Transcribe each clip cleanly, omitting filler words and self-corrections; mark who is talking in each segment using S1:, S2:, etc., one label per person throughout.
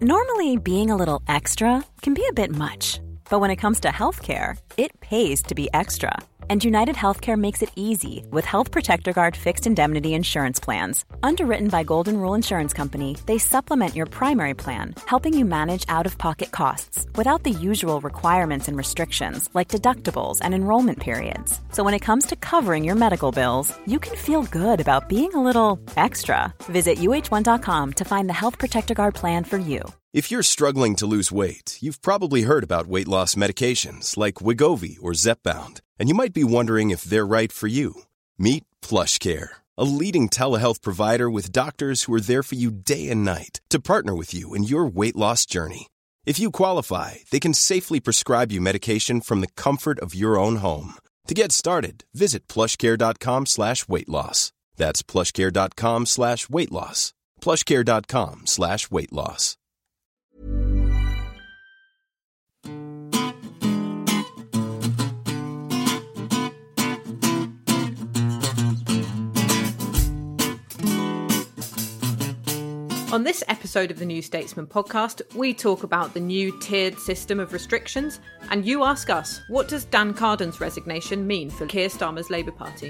S1: Normally, being a little extra can be a bit much, but when it comes to healthcare, it pays to be extra. And United Healthcare makes it easy with Health Protector Guard fixed indemnity insurance plans. Underwritten by Golden Rule Insurance Company, they supplement your primary plan, helping you manage out-of-pocket costs without the usual requirements and restrictions like deductibles and enrollment periods. So when it comes to covering your medical bills, you can feel good about being a little extra. Visit uh1.com to find the Health Protector Guard plan for you.
S2: If you're struggling to lose weight, you've probably heard about weight loss medications like Wegovy or Zepbound, and you might be wondering if they're right for you. Meet PlushCare, a leading telehealth provider with doctors who are there for you day and night to partner with you in your weight loss journey. If you qualify, they can safely prescribe you medication from the comfort of your own home. To get started, visit plushcare.com/weightloss. That's plushcare.com/weightloss. plushcare.com/weightloss.
S3: On this episode of the New Statesman podcast, we talk about the new tiered system of restrictions, and you ask us, what does Dan Carden's resignation mean for Keir Starmer's Labour Party?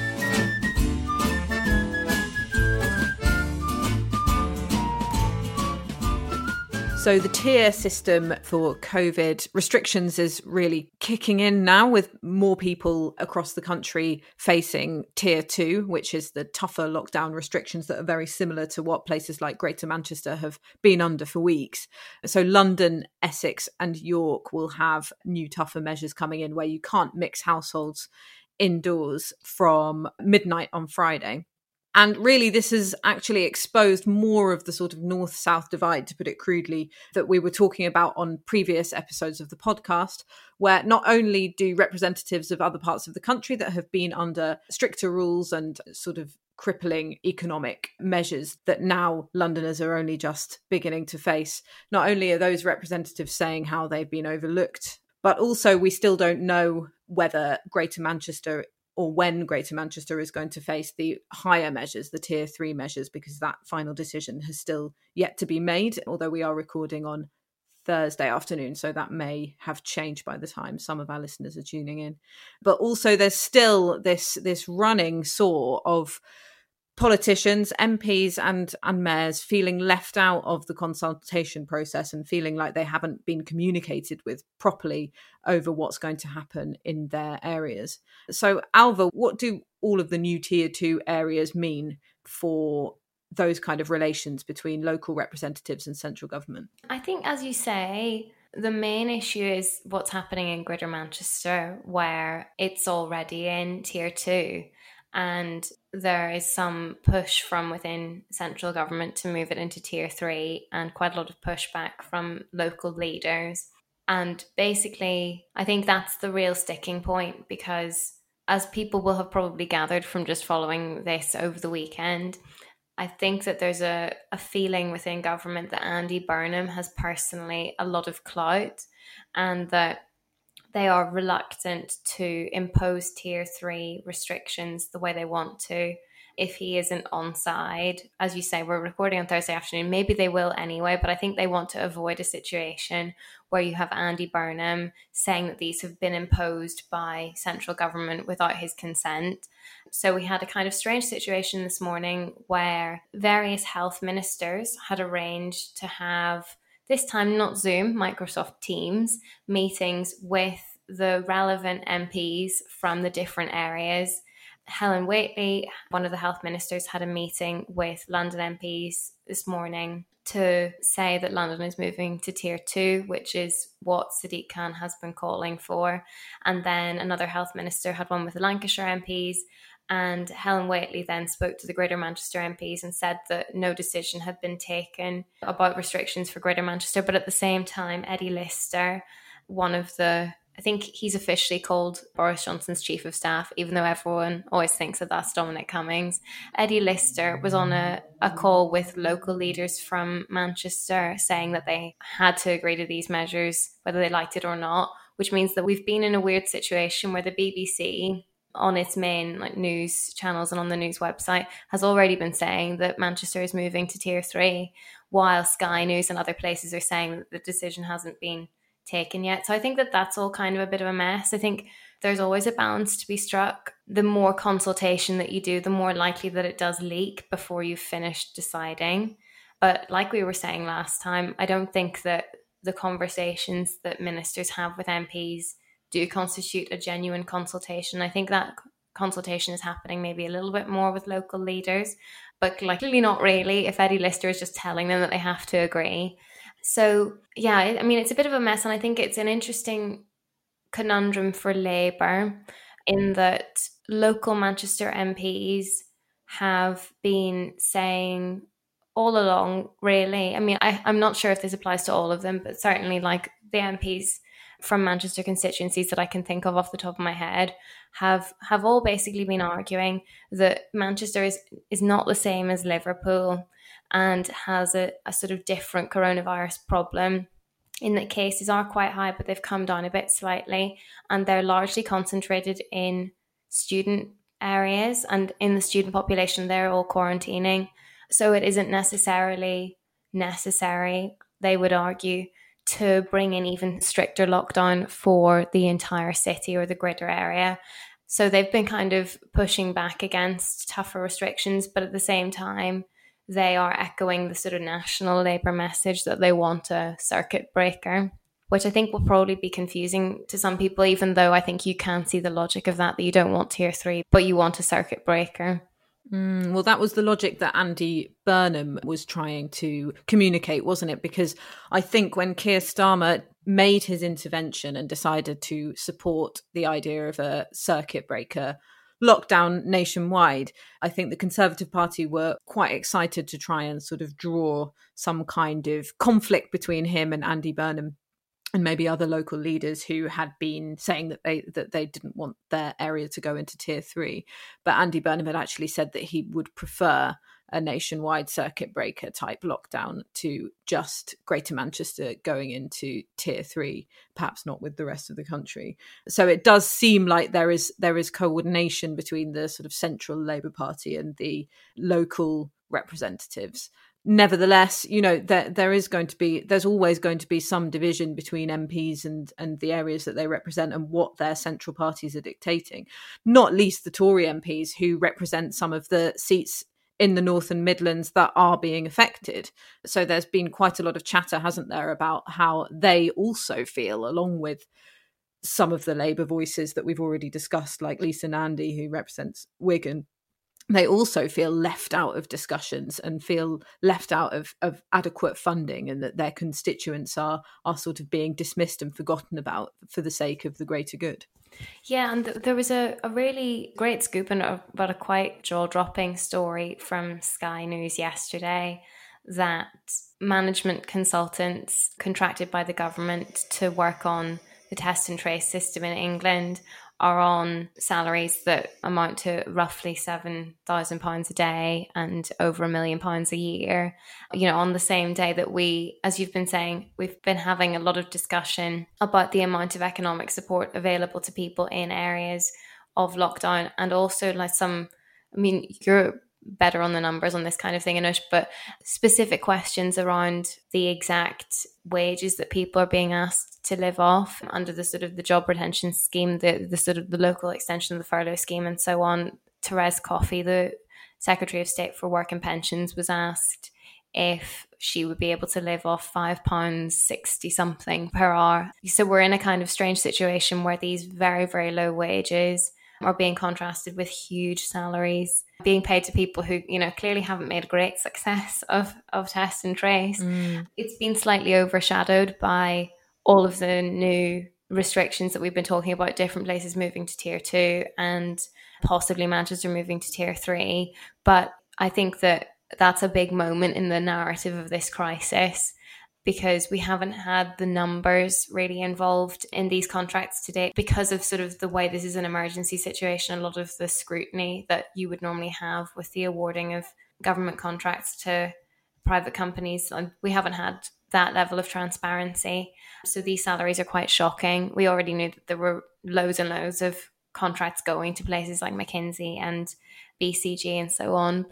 S3: So the tier system for COVID restrictions is really kicking in now, with more people across the country facing tier 2, which is the tougher lockdown restrictions that are very similar to what places like Greater Manchester have been under for weeks. So London, Essex and York will have new tougher measures coming in where you can't mix households indoors from midnight on Friday. And really, this has actually exposed more of the sort of north-south divide, to put it crudely, that we were talking about on previous episodes of the podcast, where not only do representatives of other parts of the country that have been under stricter rules and sort of crippling economic measures that now Londoners are only just beginning to face, not only are those representatives saying how they've been overlooked, but also we still don't know whether Greater Manchester or when Greater Manchester is going to face the higher measures, the tier 3 measures, because that final decision has still yet to be made, although we are recording on Thursday afternoon, so that may have changed by the time some of our listeners are tuning in. But also there's still this running saw of politicians, MPs and mayors feeling left out of the consultation process and feeling like they haven't been communicated with properly over what's going to happen in their areas. So, Ailbhe, what do all of the new tier 2 areas mean for those kind of relations between local representatives and central government?
S4: I think, as you say, the main issue is what's happening in Greater Manchester, where it's already in tier 2. And there is some push from within central government to move it into tier 3 and quite a lot of pushback from local leaders. And basically, I think that's the real sticking point, because as people will have probably gathered from just following this over the weekend, I think that there's a feeling within government that Andy Burnham has personally a lot of clout, and that they are reluctant to impose tier 3 restrictions the way they want to if he isn't on side. As you say, we're recording on Thursday afternoon. Maybe they will anyway, but I think they want to avoid a situation where you have Andy Burnham saying that these have been imposed by central government without his consent. So we had a kind of strange situation this morning where various health ministers had arranged to have, this time not Zoom, Microsoft Teams, meetings with the relevant MPs from the different areas. Helen Whately, one of the health ministers, had a meeting with London MPs this morning to say that London is moving to tier 2, which is what Sadiq Khan has been calling for. And then another health minister had one with the Lancashire MPs. And Helen Whately then spoke to the Greater Manchester MPs and said that no decision had been taken about restrictions for Greater Manchester. But at the same time, Eddie Lister, one of the, I think he's officially called Boris Johnson's chief of staff, even though everyone always thinks that that's Dominic Cummings. Eddie Lister was on a call with local leaders from Manchester saying that they had to agree to these measures, whether they liked it or not, which means that we've been in a weird situation where the BBC, on its main news channels and on the news website, has already been saying that Manchester is moving to tier 3, while Sky News and other places are saying that the decision hasn't been taken yet. So I think that that's all kind of a bit of a mess. I think there's always a balance to be struck. The more consultation that you do, the more likely that it does leak before you've finished deciding. But like we were saying last time, I don't think that the conversations that ministers have with MPs do constitute a genuine consultation. I think that consultation is happening maybe a little bit more with local leaders, but clearly not really if Eddie Lister is just telling them that they have to agree. So yeah, I mean, it's a bit of a mess, and I think it's an interesting conundrum for Labour in that local Manchester MPs have been saying all along, really, I mean, I'm not sure if this applies to all of them, but certainly like the MPs from Manchester constituencies that I can think of off the top of my head have all basically been arguing that Manchester is not the same as Liverpool and has a sort of different coronavirus problem, in that cases are quite high, but they've come down a bit slightly, and they're largely concentrated in student areas, and in the student population they're all quarantining. So it isn't necessarily necessary, they would argue, to bring in even stricter lockdown for the entire city or the greater area. So they've been kind of pushing back against tougher restrictions, but at the same time, they are echoing the sort of national Labour message that they want a circuit breaker, which I think will probably be confusing to some people, even though I think you can see the logic of that you don't want tier 3, but you want a circuit breaker.
S3: Well, that was the logic that Andy Burnham was trying to communicate, wasn't it? Because I think when Keir Starmer made his intervention and decided to support the idea of a circuit breaker lockdown nationwide, I think the Conservative Party were quite excited to try and sort of draw some kind of conflict between him and Andy Burnham and maybe other local leaders who had been saying that they didn't want their area to go into tier 3. But Andy Burnham had actually said that he would prefer a nationwide circuit breaker type lockdown to just Greater Manchester going into tier 3, perhaps not with the rest of the country. So it does seem like there is coordination between the sort of central Labour Party and the local representatives. Nevertheless, you know, there's always going to be some division between MPs and the areas that they represent and what their central parties are dictating, not least the Tory MPs who represent some of the seats in the North and Midlands that are being affected. So there's been quite a lot of chatter, hasn't there, about how they also feel, along with some of the Labour voices that we've already discussed, like Lisa Nandy, who represents Wigan. They also feel left out of discussions and feel left out of adequate funding, and that their constituents are sort of being dismissed and forgotten about for the sake of the greater good.
S4: Yeah, and there was a really great scoop about a quite jaw-dropping story from Sky News yesterday that management consultants contracted by the government to work on the test and trace system in England are on salaries that amount to roughly £7,000 a day and over £1 million a year. You know, on the same day that we, as you've been saying, we've been having a lot of discussion about the amount of economic support available to people in areas of lockdown, and also like you're better on the numbers on this kind of thing, Anush, but specific questions around the exact wages that people are being asked to live off under the sort of the job retention scheme, the sort of the local extension of the furlough scheme and so on. Therese Coffey, the Secretary of State for Work and Pensions, was asked if she would be able to live off £5.60 something per hour. So we're in a kind of strange situation where these very, very low wages are being contrasted with huge salaries being paid to people who, you know, clearly haven't made a great success of test and trace. It's been slightly overshadowed by all of the new restrictions that we've been talking about, different places moving to tier 2 and possibly Manchester moving to tier 3. But I think that that's a big moment in the narrative of this crisis, because we haven't had the numbers really involved in these contracts today because of sort of the way this is an emergency situation. A lot of the scrutiny that you would normally have with the awarding of government contracts to private companies, and we haven't had that level of transparency. So these salaries are quite shocking. We already knew that there were loads and loads of contracts going to places like McKinsey and BCG and so on, but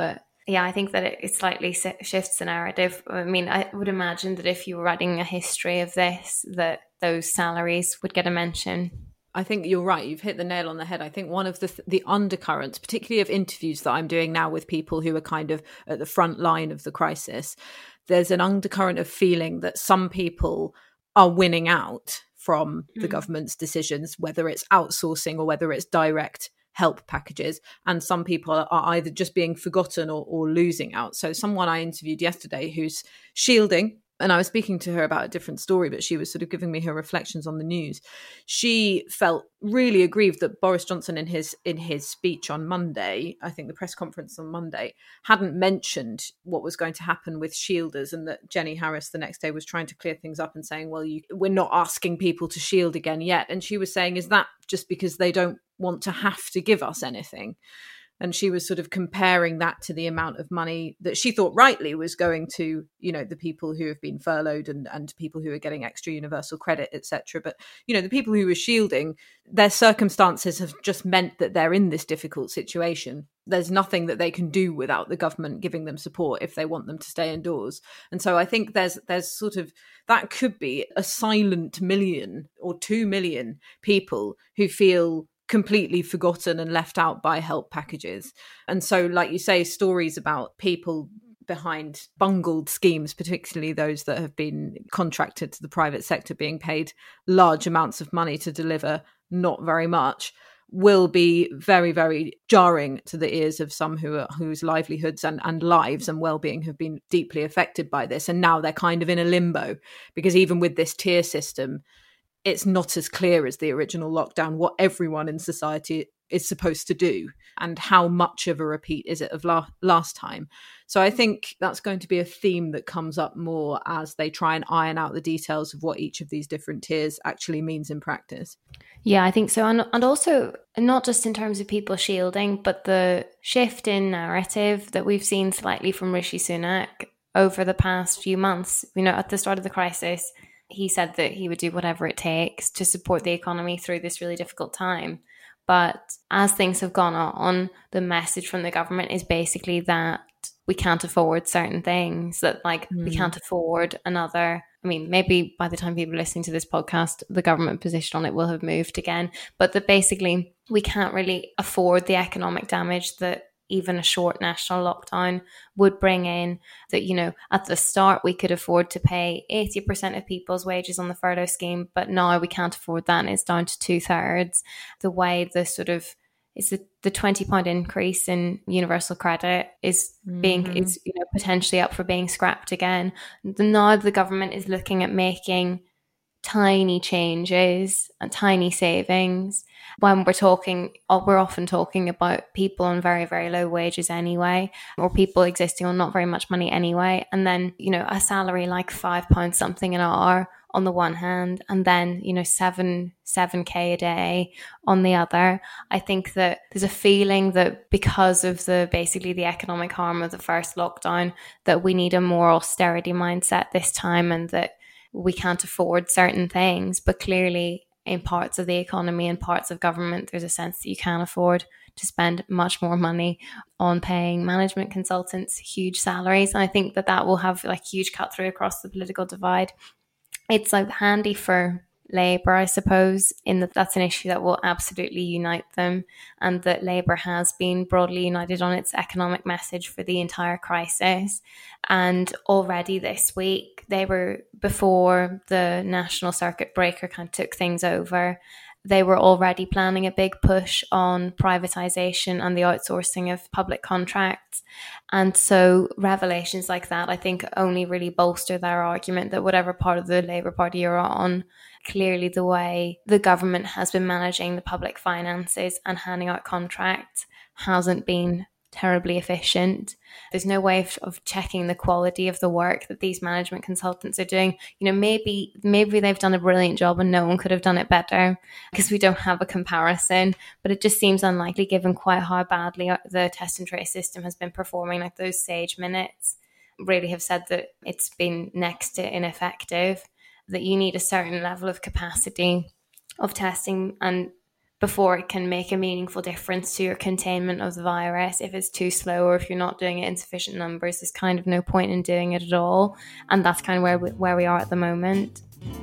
S4: Yeah, I think that it slightly shifts the narrative. I mean, I would imagine that if you were writing a history of this, that those salaries would get a mention.
S3: I think you're right. You've hit the nail on the head. I think one of the undercurrents, particularly of interviews that I'm doing now with people who are kind of at the front line of the crisis, there's an undercurrent of feeling that some people are winning out from the government's decisions, whether it's outsourcing or whether it's direct help packages, and some people are either just being forgotten or losing out. So someone I interviewed yesterday who's shielding, and I was speaking to her about a different story, but she was sort of giving me her reflections on the news. She felt really aggrieved that Boris Johnson in his speech on Monday, I think the press conference on Monday, hadn't mentioned what was going to happen with shielders, and that Jenny Harris the next day was trying to clear things up and saying, well, we're not asking people to shield again yet. And she was saying, is that just because they don't want to have to give us anything? And she was sort of comparing that to the amount of money that she thought rightly was going to, the people who have been furloughed and people who are getting extra universal credit, etc. But, the people who were shielding, their circumstances have just meant that they're in this difficult situation. There's nothing that they can do without the government giving them support if they want them to stay indoors. And so I think there's sort of, that could be a silent 1 million or 2 million people who feel completely forgotten and left out by help packages. And so, like you say, stories about people behind bungled schemes, particularly those that have been contracted to the private sector, being paid large amounts of money to deliver not very much, will be very, very jarring to the ears of some whose livelihoods and lives and well-being have been deeply affected by this. And now they're kind of in a limbo, because even with this tier system, it's not as clear as the original lockdown what everyone in society is supposed to do and how much of a repeat is it of last time. So I think that's going to be a theme that comes up more as they try and iron out the details of what each of these different tiers actually means in practice.
S4: Yeah, I think so. And also, not just in terms of people shielding, but the shift in narrative that we've seen slightly from Rishi Sunak over the past few months. At the start of the crisis, he said that he would do whatever it takes to support the economy through this really difficult time. But as things have gone on, the message from the government is basically that we can't afford certain things, that we can't afford another. I mean, maybe by the time people are listening to this podcast, the government position on it will have moved again. But that basically we can't really afford the economic damage that even a short national lockdown would bring in. That, at the start we could afford to pay 80% of people's wages on the furlough scheme, but now we can't afford that and it's down to 2/3. The way the sort of is the £20 increase in universal credit is is potentially up for being scrapped again. Now the government is looking at making tiny changes and tiny savings. When we're often talking about people on very, very low wages anyway, or people existing on not very much money anyway. And then, a salary like £5 something an hour on the one hand, and then, 7K a day on the other. I think that there's a feeling that because of the economic harm of the first lockdown, that we need a more austerity mindset this time, and that we can't afford certain things. But clearly in parts of the economy and parts of government, there's a sense that you can afford to spend much more money on paying management consultants huge salaries. And I think that will have huge cut through across the political divide. It's handy for Labour, I suppose, in that that's an issue that will absolutely unite them, and that Labour has been broadly united on its economic message for the entire crisis. And already this week, before the national circuit breaker kind of took things over, they were already planning a big push on privatisation and the outsourcing of public contracts. And so revelations like that, I think, only really bolster their argument that whatever part of the Labour Party you're on, clearly the way the government has been managing the public finances and handing out contracts hasn't been terribly efficient. There's no way of checking the quality of the work that these management consultants are doing. Maybe they've done a brilliant job and no one could have done it better, because we don't have a comparison. But it just seems unlikely, given quite how badly the test and trace system has been performing. Those SAGE minutes really have said that it's been next to ineffective, that you need a certain level of capacity of testing and before it can make a meaningful difference to your containment of the virus. If it's too slow or if you're not doing it in sufficient numbers, there's kind of no point in doing it at all. And that's kind of where we are at the moment.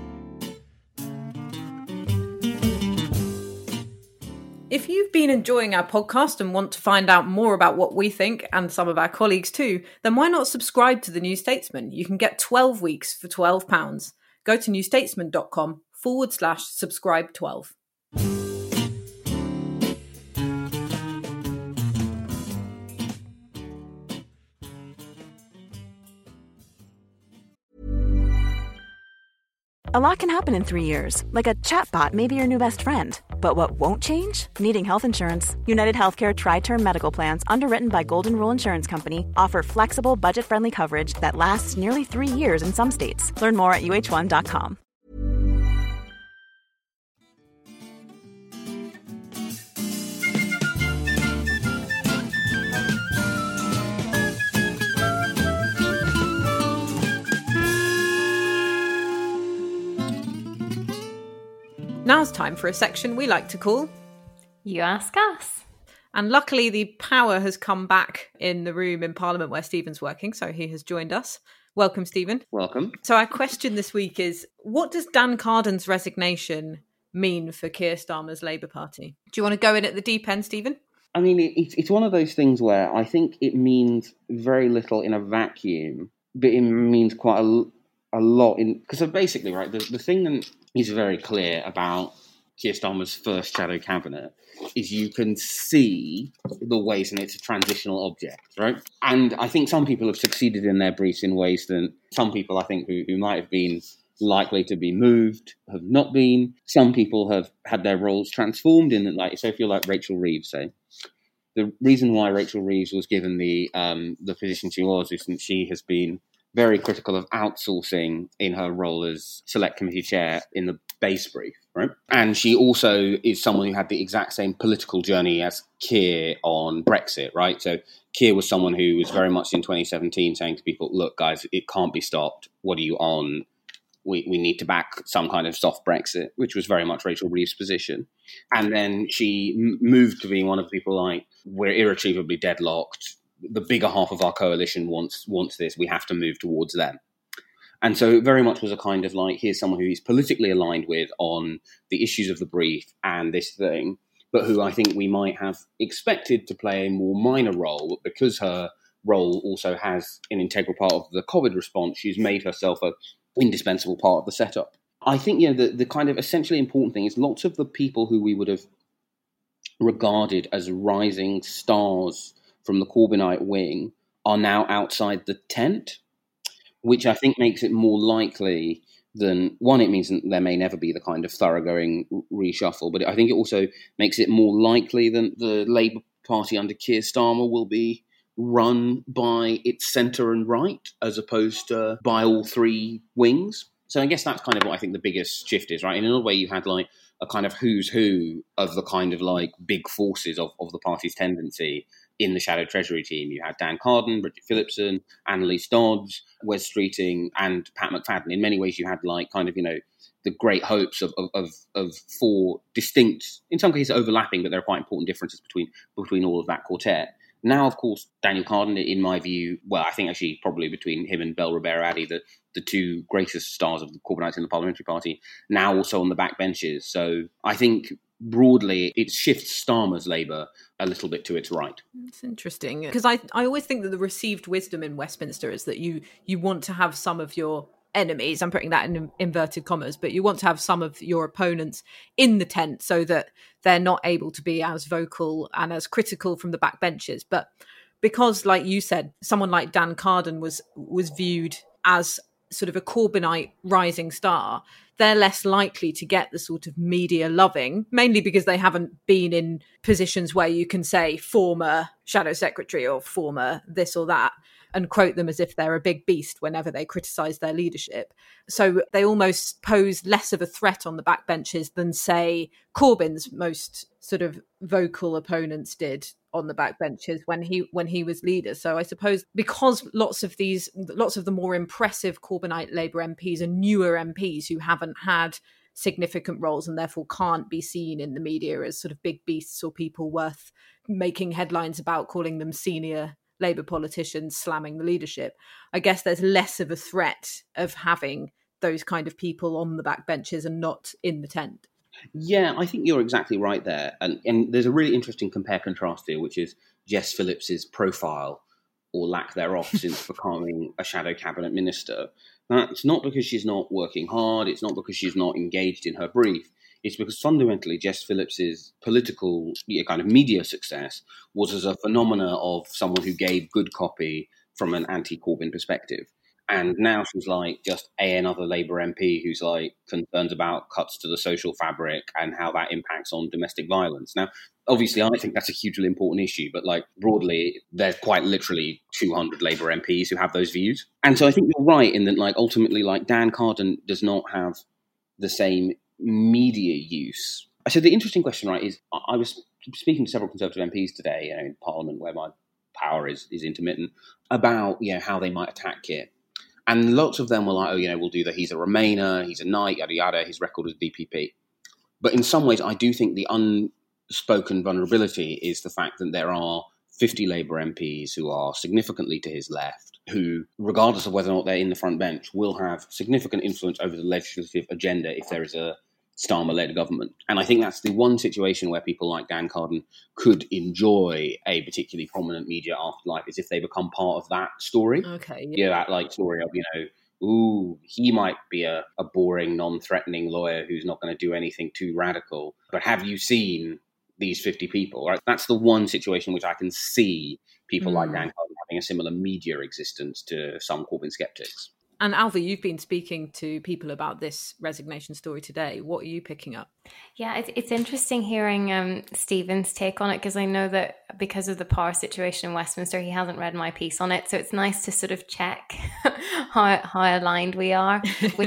S3: If you've been enjoying our podcast and want to find out more about what we think, and some of our colleagues too, then why not subscribe to The New Statesman? You can get 12 weeks for £12. Go to newstatesman.com/subscribe12.
S1: A lot can happen in 3 years, like a chatbot may be your new best friend. But what won't change? Needing health insurance. United Healthcare Tri-Term Medical Plans, underwritten by Golden Rule Insurance Company, offer flexible, budget-friendly coverage that lasts nearly 3 years in some states. Learn more at uh1.com.
S3: Now's time for a section we like to call
S4: You Ask Us.
S3: And luckily the power has come back in the room in Parliament where Stephen's working, so he has joined us. Welcome, Stephen.
S5: Welcome.
S3: So our question this week is, what does Dan Carden's resignation mean for Keir Starmer's Labour Party? Do you want to go in at the deep end, Stephen?
S5: I mean, it's one of those things where I think it means very little in a vacuum, but it means quite a lot in... Because basically, right, the thing that is very clear about Keir Starmer's first shadow cabinet is you can see the ways in it's a transitional object, right? And I think some people have succeeded in their briefs in ways that some people, I think, who might have been likely to be moved have not been. Some people have had their roles transformed in, like, so if you're like Rachel Reeves, say, the reason why Rachel Reeves was given the position she was is that she has been very critical of outsourcing in her role as select committee chair in the base brief, right? And she also is someone who had the exact same political journey as Keir on Brexit, right? So Keir was someone who was very much in 2017 saying to people, look, guys, it can't be stopped. What are you on? We need to back some kind of soft Brexit, which was very much Rachel Reeves' position. And then she moved to being one of the people like, we're irretrievably deadlocked. The bigger half of our coalition wants this. We have to move towards them. And so it very much was a kind of like, here's someone who he's politically aligned with on the issues of the brief and this thing, but who I think we might have expected to play a more minor role. But because her role also has an integral part of the COVID response, she's made herself an indispensable part of the setup. I think, the kind of essentially important thing is lots of the people who we would have regarded as rising stars from the Corbynite wing are now outside the tent, which I think makes it more likely than, one, it means that there may never be the kind of thoroughgoing reshuffle, but I think it also makes it more likely that the Labour Party under Keir Starmer will be run by its centre and right, as opposed to by all three wings. So I guess that's kind of what I think the biggest shift is, right? In another way, you had like a kind of who's who of the kind of like big forces of the party's tendency in the shadow treasury team. You had Dan Carden, Bridget Phillipson, Annalise Dodds, Wes Streeting, and Pat McFadden. In many ways, you had like kind of, the great hopes of four distinct, in some cases overlapping, but there are quite important differences between all of that quartet. Now, of course, Daniel Carden, in my view, well, I think actually probably between him and Bel Ribera-Addy, the two greatest stars of the Corbynites in the Parliamentary Party, now also on the backbenches. So I think broadly it shifts Starmer's Labour a little bit to its right.
S3: It's interesting, because I always think that the received wisdom in Westminster is that you want to have some of your enemies, I'm putting that in inverted commas, but you want to have some of your opponents in the tent so that they're not able to be as vocal and as critical from the backbenches. But because, like you said, someone like Dan Carden was viewed as sort of a Corbynite rising star, they're less likely to get the sort of media loving, mainly because they haven't been in positions where you can say former shadow secretary or former this or that and quote them as if they're a big beast whenever they criticise their leadership. So they almost pose less of a threat on the backbenches than, say, Corbyn's most sort of vocal opponents did on the backbenches when he was leader. So I suppose because lots of the more impressive Corbynite Labour MPs are newer MPs who haven't had significant roles and therefore can't be seen in the media as sort of big beasts or people worth making headlines about, calling them senior Labour politicians slamming the leadership. I guess there's less of a threat of having those kind of people on the backbenches and not in the tent.
S5: Yeah, I think you're exactly right there. And there's a really interesting compare-contrast here, which is Jess Phillips's profile or lack thereof since becoming a shadow cabinet minister. That's not because she's not working hard. It's not because she's not engaged in her brief. It's because fundamentally Jess Phillips's political kind of media success was as a phenomena of someone who gave good copy from an anti-Corbyn perspective. And now she's like just another Labour MP who's like concerned about cuts to the social fabric and how that impacts on domestic violence. Now, obviously, I think that's a hugely important issue, but like broadly, there's quite literally 200 Labour MPs who have those views. And so I think you're right in that, like, ultimately, like, Dan Carden does not have the same media use. So the interesting question, right, is I was speaking to several Conservative MPs today, in Parliament, where my power is intermittent, about how they might attack Keir. And lots of them were like, we'll do that. He's a Remainer, he's a Knight, yada, yada, his record is DPP. But in some ways, I do think the unspoken vulnerability is the fact that there are 50 Labour MPs who are significantly to his left, who, regardless of whether or not they're in the front bench, will have significant influence over the legislative agenda if there is a Starmer-led government. And I think that's the one situation where people like Dan Carden could enjoy a particularly prominent media afterlife, is if they become part of that story.
S3: Okay.
S5: That like story of, ooh, he might be a boring, non-threatening lawyer who's not going to do anything too radical. But have you seen these 50 people? Right? That's the one situation which I can see people like Dan Carden having a similar media existence to some Corbyn skeptics.
S3: And Ailbhe, you've been speaking to people about this resignation story today. What are you picking up?
S4: Yeah, it's interesting hearing Stephen's take on it, because I know that because of the power situation in Westminster, he hasn't read my piece on it. So it's nice to sort of check how aligned we are.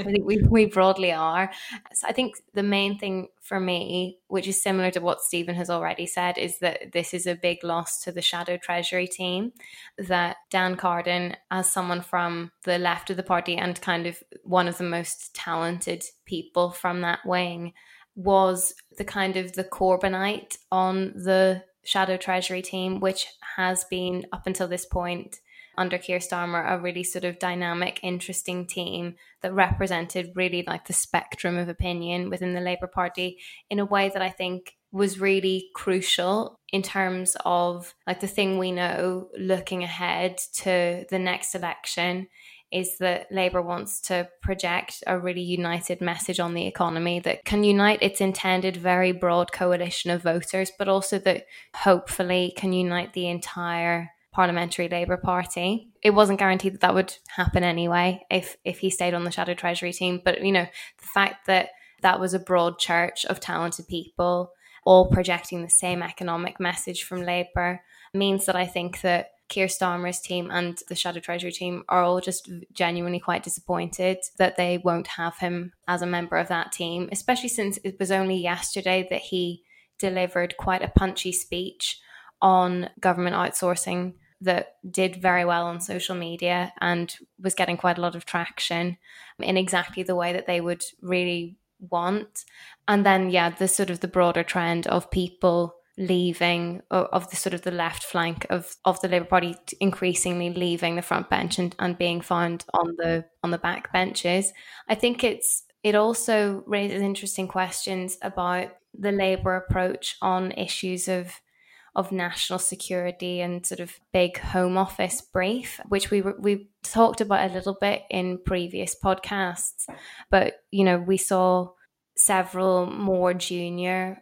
S4: We broadly are. So I think the main thing for me, which is similar to what Stephen has already said, is that this is a big loss to the Shadow Treasury team, that Dan Carden, as someone from the left of the party and kind of one of the most talented people from that wing, was the kind of the Corbynite on the Shadow Treasury team, which has been, up until this point, under Keir Starmer, a really sort of dynamic, interesting team that represented really like the spectrum of opinion within the Labour Party in a way that I think was really crucial in terms of like the thing we know looking ahead to the next election is that Labour wants to project a really united message on the economy that can unite its intended very broad coalition of voters, but also that hopefully can unite the entire Parliamentary Labour Party. It wasn't guaranteed that would happen anyway if he stayed on the Shadow Treasury team. But, the fact that that was a broad church of talented people all projecting the same economic message from Labour means that I think that Keir Starmer's team and the Shadow Treasury team are all just genuinely quite disappointed that they won't have him as a member of that team, especially since it was only yesterday that he delivered quite a punchy speech on government outsourcing that did very well on social media and was getting quite a lot of traction in exactly the way that they would really want. And then, the sort of the broader trend of people leaving, of the sort of the left flank of the Labour Party increasingly leaving the front bench and being found on the back benches. I think it also raises interesting questions about the Labour approach on issues of national security and sort of big Home Office brief, which we talked about a little bit in previous podcasts. But, we saw several more junior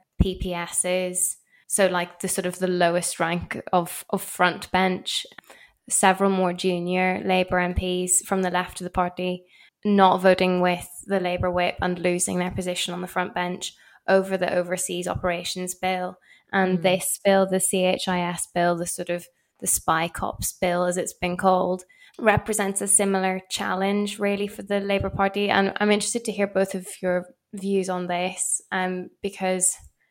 S4: PPSs, so like the sort of the lowest rank of front bench, several more junior Labour MPs from the left of the party not voting with the Labour whip and losing their position on the front bench over the Overseas Operations Bill. And this bill, the CHIS bill, the sort of the spy cops bill, as it's been called, represents a similar challenge really for the Labour Party. And I'm interested to hear both of your views on this, because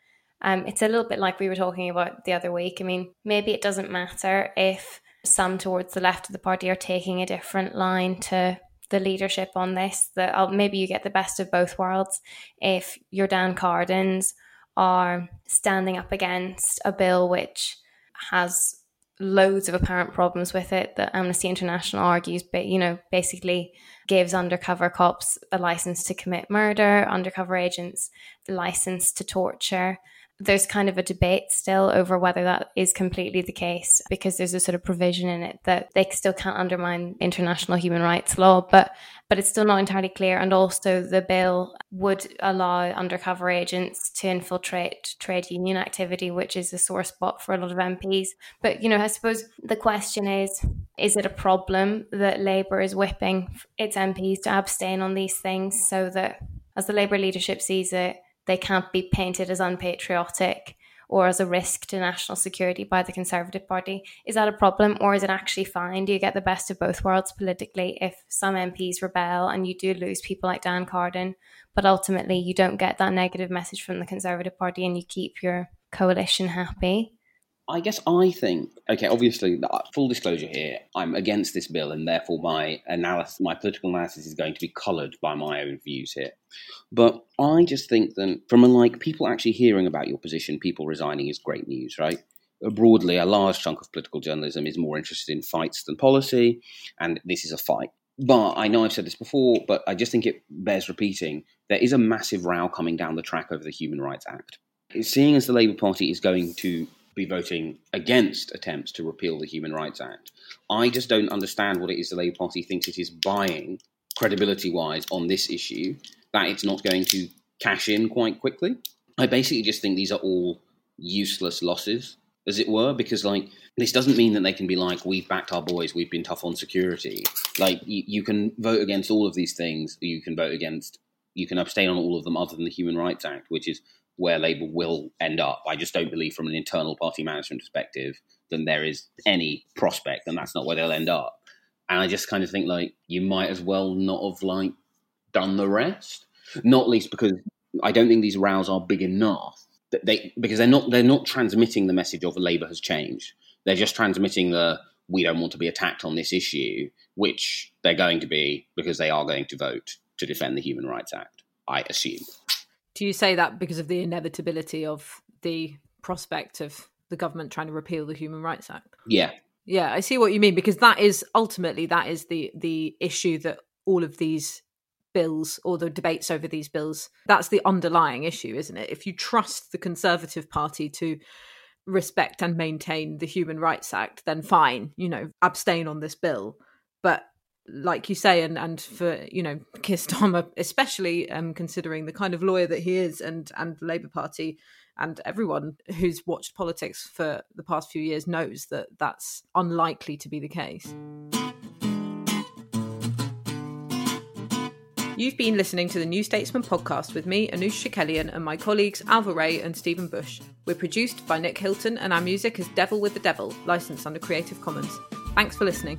S4: it's a little bit like we were talking about the other week. I mean, maybe it doesn't matter if some towards the left of the party are taking a different line to the leadership on this, that maybe you get the best of both worlds if your Dan Cardins are standing up against a bill which has loads of apparent problems with it that Amnesty International argues, but basically gives undercover cops a license to commit murder, undercover agents the license to torture. There's kind of a debate still over whether that is completely the case, because there's a sort of provision in it that they still can't undermine international human rights law, but it's still not entirely clear. And also the bill would allow undercover agents to infiltrate trade union activity, which is a sore spot for a lot of MPs. But, I suppose the question is it a problem that Labour is whipping its MPs to abstain on these things so that, as the Labour leadership sees it, they can't be painted as unpatriotic or as a risk to national security by the Conservative Party? Is that a problem, or is it actually fine? Do you get the best of both worlds politically if some MPs rebel and you do lose people like Dan Cardin, but ultimately you don't get that negative message from the Conservative Party and you keep your coalition happy?
S5: I guess I think, okay, obviously, full disclosure here, I'm against this bill, and therefore my political analysis is going to be coloured by my own views here. But I just think that from people actually hearing about your position, people resigning is great news, right? Broadly, a large chunk of political journalism is more interested in fights than policy, and this is a fight. But I know I've said this before, but I just think it bears repeating. There is a massive row coming down the track over the Human Rights Act. Seeing as the Labour Party is going to be voting against attempts to repeal the Human Rights Act, I just don't understand what it is the Labour Party thinks it is buying, credibility-wise, on this issue, that it's not going to cash in quite quickly. I basically just think these are all useless losses, as it were, because, this doesn't mean that they can be we've backed our boys, we've been tough on security. You can vote against all of these things, you can abstain on all of them other than the Human Rights Act, which is where Labour will end up. I just don't believe from an internal party management perspective that there is any prospect, and that's not where they'll end up. And I just kind of think you might as well not have done the rest, not least because I don't think these rows are big enough because they're not transmitting the message of Labour has changed. They're just transmitting we don't want to be attacked on this issue, which they're going to be because they are going to vote to defend the Human Rights Act, I assume.
S3: Do you say that because of the inevitability of the prospect of the government trying to repeal the Human Rights Act?
S5: Yeah.
S3: Yeah, I see what you mean, because that is the issue that all of these bills, or the debates over these bills, that's the underlying issue, isn't it? If you trust the Conservative Party to respect and maintain the Human Rights Act, then fine, abstain on this bill. But like you say, and for, Keir Starmer, especially considering the kind of lawyer that he is, and the Labour Party and everyone who's watched politics for the past few years knows that that's unlikely to be the case. You've been listening to the New Statesman podcast with me, Anoosh Chakelian, and my colleagues Alva Ray and Stephen Bush. We're produced by Nick Hilton, and our music is Devil with the Devil, licensed under Creative Commons. Thanks for listening.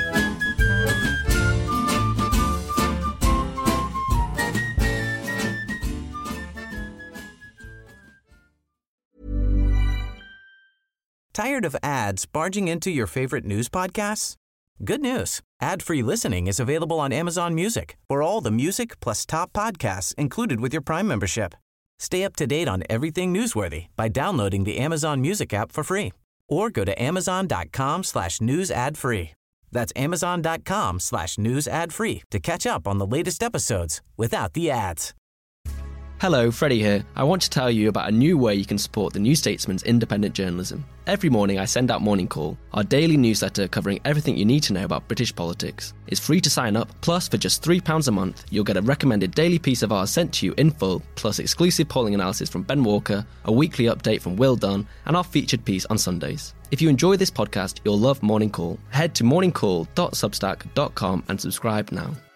S6: Tired of ads barging into your favorite news podcasts? Good news. Ad-free listening is available on Amazon Music for all the music plus top podcasts included with your Prime membership. Stay up to date on everything newsworthy by downloading the Amazon Music app for free or go to amazon.com/news ad free. That's amazon.com/news ad free to catch up on the latest episodes without the ads.
S7: Hello, Freddie here. I want to tell you about a new way you can support the New Statesman's independent journalism. Every morning I send out Morning Call, our daily newsletter covering everything you need to know about British politics. It's free to sign up, plus for just £3 a month, you'll get a recommended daily piece of ours sent to you in full, plus exclusive polling analysis from Ben Walker, a weekly update from Will Dunn, and our featured piece on Sundays. If you enjoy this podcast, you'll love Morning Call. Head to morningcall.substack.com and subscribe now.